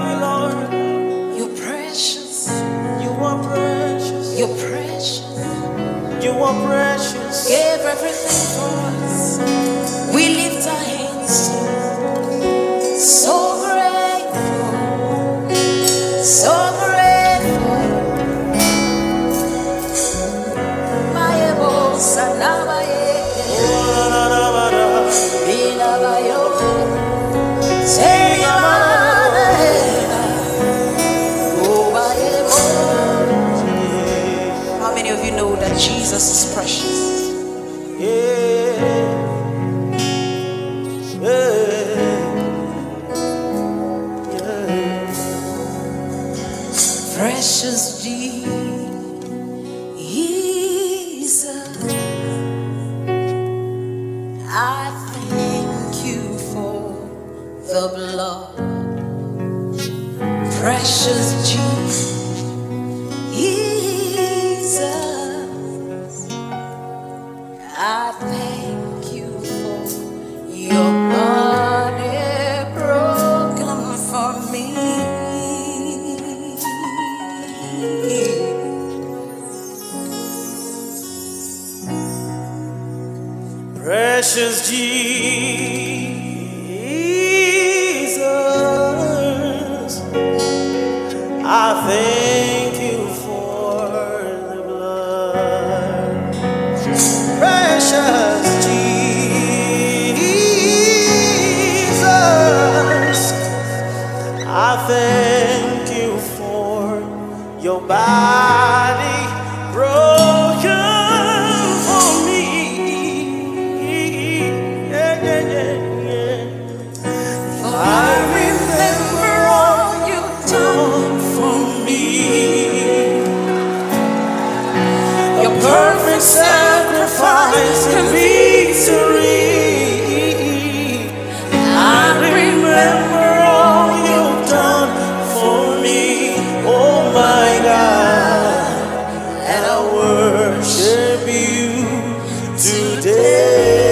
Lord. You're precious. You are precious. You're precious. You are precious. Gave everything for us. We lift our hands to you. So grateful. So grateful. My emotions now my How many of you know that Jesus is precious? Precious Jesus, I thank you for the blood. Precious Jesus, I thank you for your body broken for me. Precious Jesus, I thank you for the blood. Precious Jesus, I thank you for your body broken for me. I remember all you've done for me. Your perfect sacrifice and victory. I remember all you've done for me, oh my God, and I worship you today.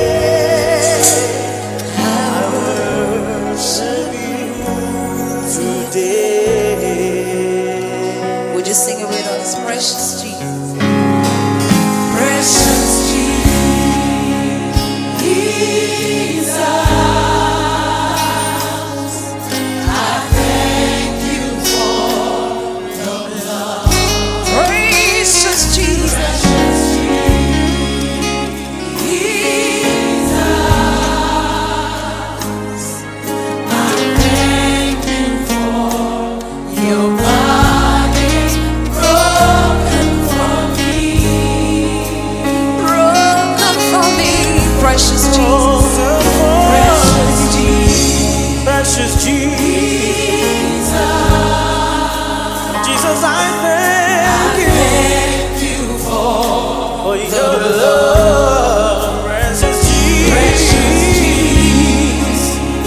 I worship you today. Would you sing it with us? Precious Jesus. Precious Jesus, I thank you for the blood. Precious Jesus, I thank you for your body's broken for me. Broken for me. Precious Jesus. Precious Jesus. Precious Jesus, Jesus, I thank you for your love. Precious Jesus,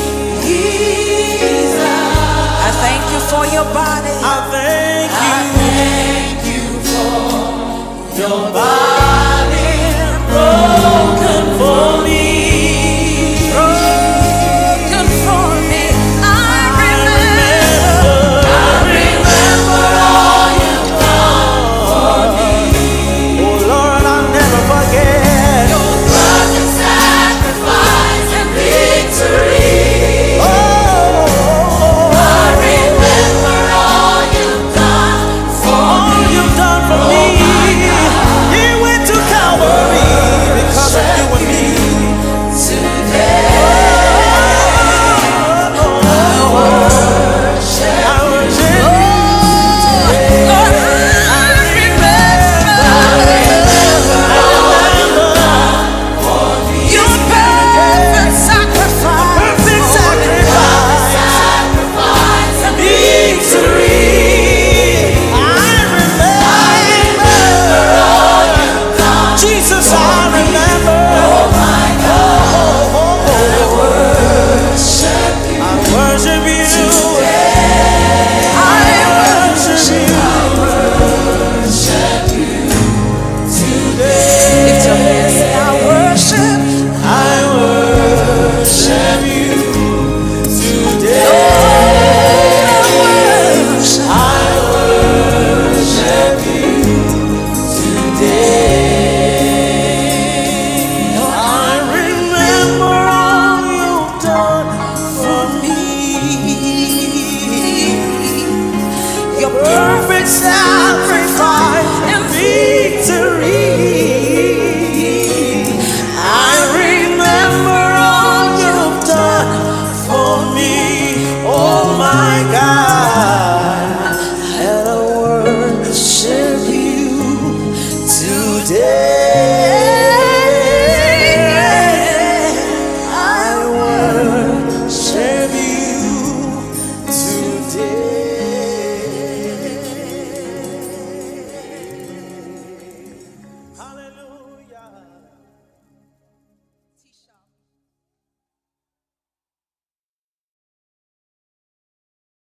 I thank you for your body. I thank you for your body.